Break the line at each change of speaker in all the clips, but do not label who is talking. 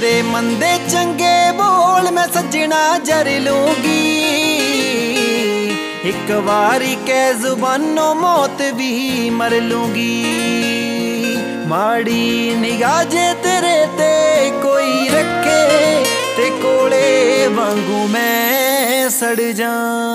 तेरे मंदे चंगे बोल मैं सजना जर लूंगी। एक बारी कै जुबानों मौत भी मर लूंगी। माड़ी निगाह जे तेरे ते कोई रखे ते कोले वांगू मैं सड़ जा।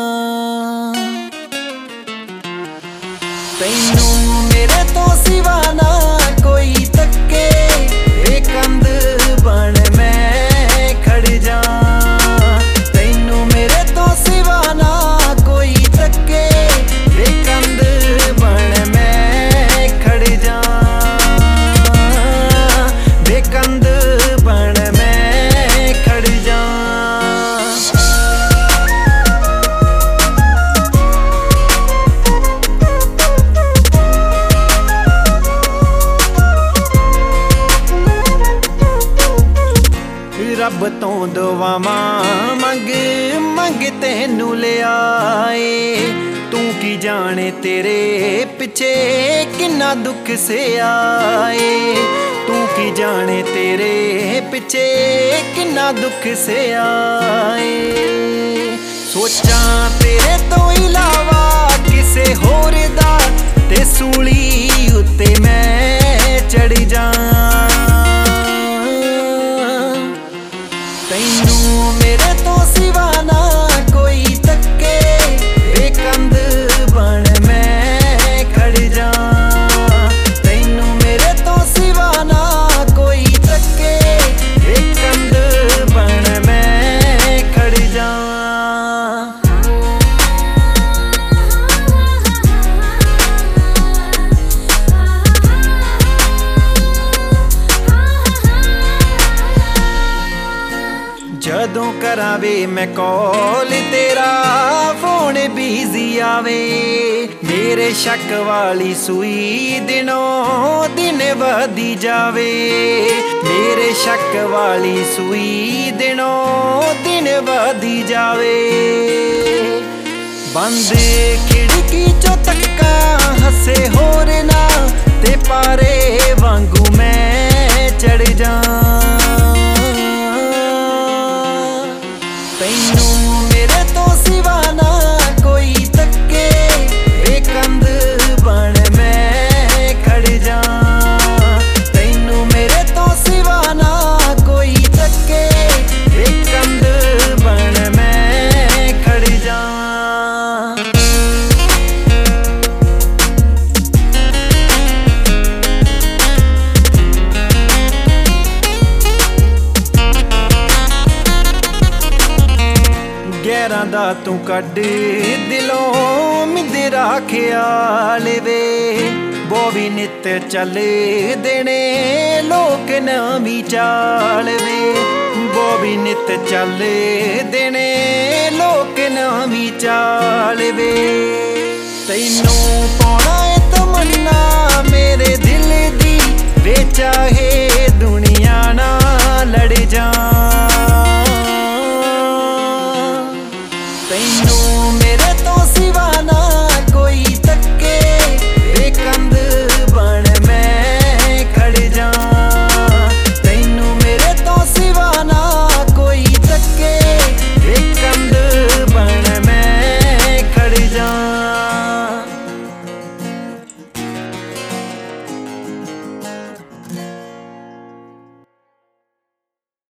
तैनू मेरे तो सिवा ना कोई तके बेकंद बन मैं खड़ जा। तैनू मेरे तो सिवा ना कोई तके बेकंद बन मैं खड़ जा। बेकंद बन मैं खड़ जा। रब तो दुआवां मंग मंग तैनू ले आए। तू की जाने तेरे पिछे किन्ना दुख से आए। तू की जाने तेरे पिछे किन्ना दुख से आए। सोचा तेरे तो इलावा किसे होर दा ते सूली उत्ते मैं चढ़ जा। तैनू मेरे तो सिवा ना कोई तके बेकंद बन मैं खड़ जा। तैनू मेरे तो सिवा ना कोई तके बेकंद बन मैं खड़ जा। जदों करावे मैं कॉल तेरा फोन बिजी आवे। मेरे शक वाली सुई दिनों दिन वधी जावे। मेरे शक वाली सुई दिनों दिन वधी जावे। बंद खिड़की चो तक्का हसे होर ना ते पारे वांगू मैं चढ़ जा। तैनू मेरे तो सिवा ना कोई तके बेकंद बन मैं खड़ जा। तैनू मेरे तो सिवा ना कोई तके बेकंद बन मैं खड़ जा। गैरां दा तू कड दिलों मिंदरा ख्याल वे। बॉबी नित चल देने लोक नवी चाल वे। बॉबी नित चल देने लोक नवी चाल वे। तैनू पाउणा ए तमन्ना मेरे दिल दी वे चाहे दुनिया ना